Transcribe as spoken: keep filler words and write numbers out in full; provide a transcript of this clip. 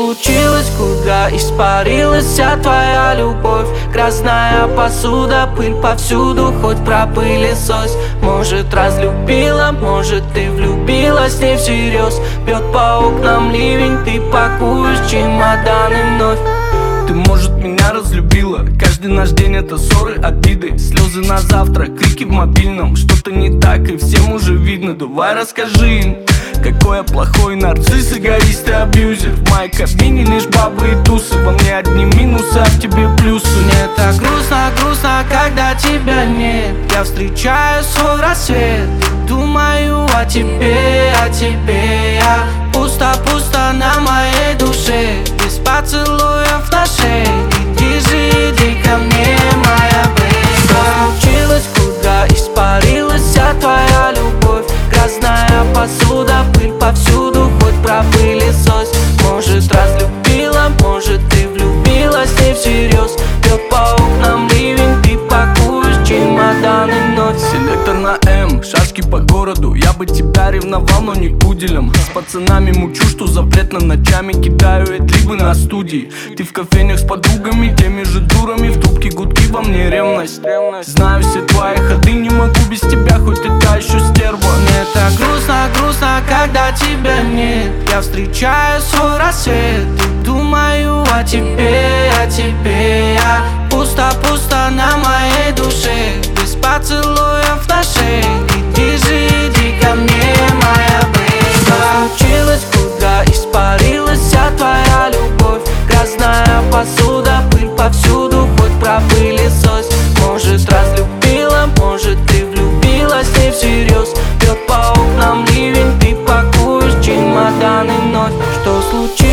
случилось, куда испарилась вся твоя любовь? Грязная посуда, пыль повсюду, хоть пропылесось. Может, разлюбила, может, ты влюбилась не всерьез. Бьет по окнам ливень, ты пакуешь чемоданы вновь. Ты, может, меня разлюбила. Каждый наш день это ссоры, обиды, слезы на завтра, крики в мобильном. Что-то не так и всем уже видно. Давай расскажи им, какой я плохой нарцисс, эгоист и абьюзер. В моей кабине лишь бабы и тусы. Во мне одни минусы, а в тебе плюсы. Мне так грустно, грустно, когда тебя нет. Я встречаю свой рассвет, думаю о тебе, о тебе. Я пусто, пусто на моей душе, без поцелуев на шее. Иди же, иди ко мне, моя бэйби. Что случилось, куда испарилась вся твоя любовь? Грязная посуда, пыль повсюду, хоть пропылесось. Может, разлюбила, может, ты влюбилась не всерьез. Бьет по окнам ливень, ты пакуешь чемоданы вновь. Селектор на М, шашки по городу. Я бы тебя ревновал, но не пуделем. С пацанами мучу, что запретно ночами кидаю эдлибы на студии. Ты в кофейнях с подругами, теми же дурами. В трубке гудки, во мне ревность. Знаю все твои ходы, не могу без тебя, хоть ты та еще стерва. Мне так грустно, грустно, когда тебя нет. Я встречаю свой рассвет, думаю о тебе, о тебе. Я пусто, пусто на моей душе, без поцелуев на шее. Иди же, иди ко мне, моя бэйби. Что случилось, куда испарилась вся твоя любовь? Грязная посуда, пыль повсюду, хоть пропылесось. Может, разлюбила, может, ты влюбилась не всерьез. Бьет по окнам ливень, ты пакуешь чемоданы вновь. Что случилось?